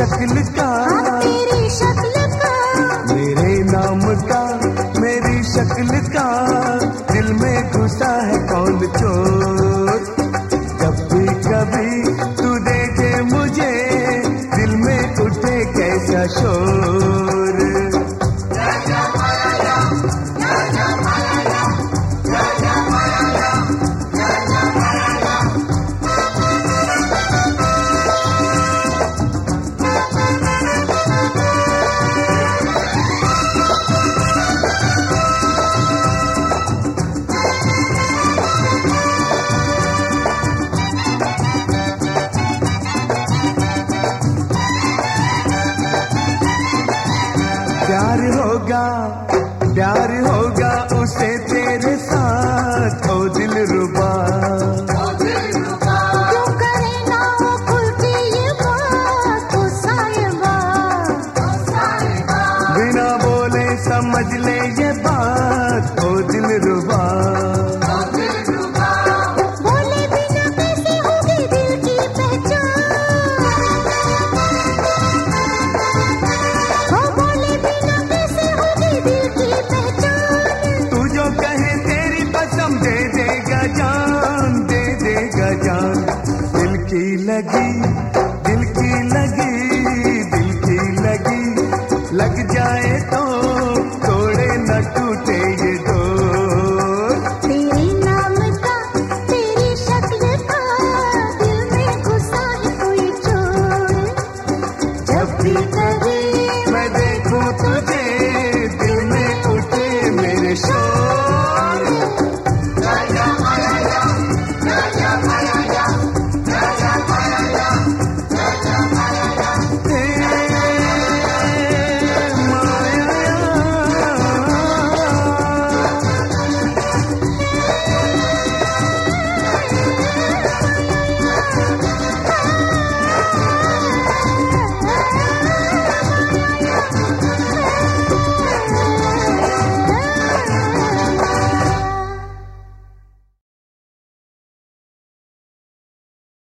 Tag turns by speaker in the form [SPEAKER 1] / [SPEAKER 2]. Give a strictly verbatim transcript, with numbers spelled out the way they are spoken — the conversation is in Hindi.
[SPEAKER 1] शक्ल का,
[SPEAKER 2] हाँ तेरी शक्ल का,
[SPEAKER 1] मेरे नाम का मेरी शक्ल का, दिल में घुसा है कौन चोर। जब भी कभी तू देखे मुझे, दिल में उठे कैसा शोर। प्यार होगा प्यार होगा उसे तेरे साथ, ओ दिल रुबा।
[SPEAKER 2] क्यों करे ना वो खुल के ये बात, ओ साहिबा, ओ साहिबा।
[SPEAKER 1] बिना बोले समझ ले ये बात, ओ दिल रुबा।
[SPEAKER 2] बोले बिना कैसे होगी दिल की पहचान, हो बोले बिना कैसे होगी दिल की पहचान।
[SPEAKER 1] तू जो कहे तेरी कसम दे देगा जान, दे देगा जान। दिल की लगी दिल की लगी दिल की लगी, लग जाए तो तोड़े न टूटे ये डोर।
[SPEAKER 2] तेरे नाम का तेरी शक्ल का, दिल में घुसा है कोई चोर। जब भी कभी